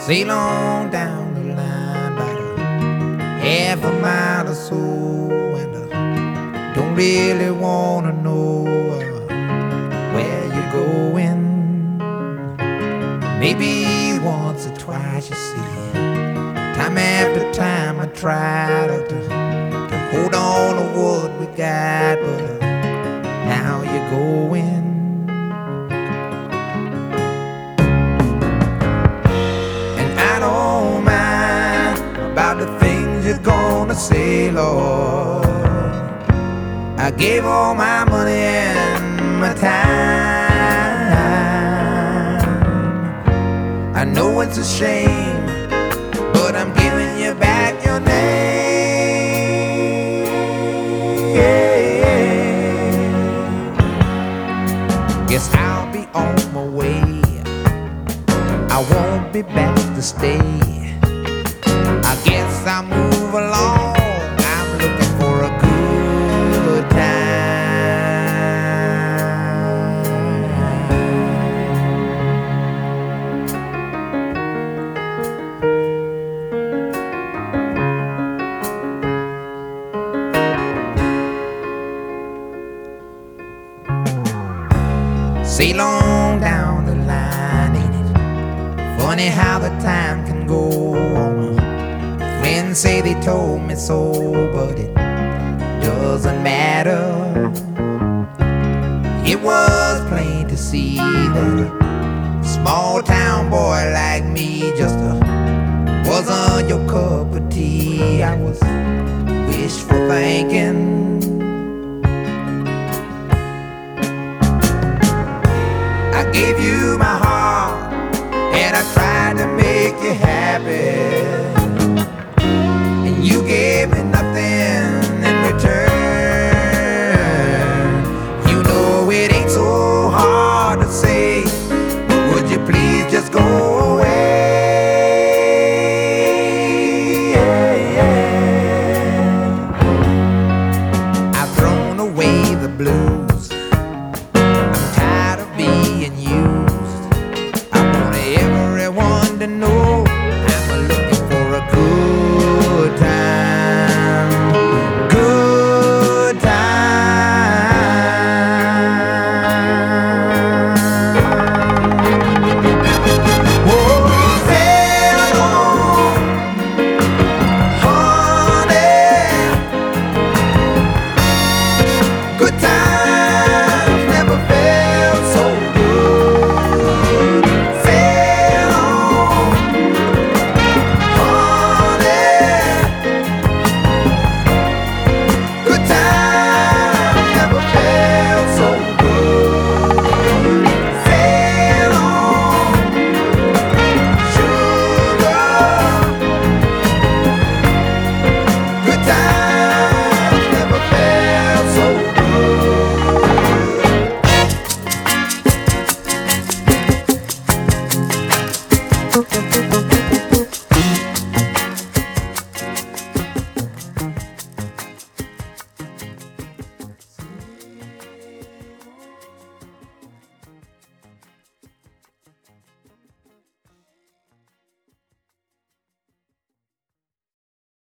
Sail on down the line about a half a mile or so, and don't really wanna know where you're going. Maybe once or twice, you see, time after time I try to hold on to what we got, but now you're going. About the things you're gonna say, Lord. I gave all my money and my time. I know it's a shame, but I'm giving you back your name. Guess I'll be on my way. I won't be back to stay. I guess I'll move along. I'm looking for a good time. Sail on down the line, ain't it funny how the time can go on? Friends say they told me so, but it doesn't matter. It was plain to see that a small town boy like me just wasn't your cup of tea. I was wishful thinking. I gave you my heart and I tried to make you happy. You gave me nothing in return. You know it ain't so hard to say, but would you please just go away? I've thrown away the blues. I'm tired of being used. I want everyone to know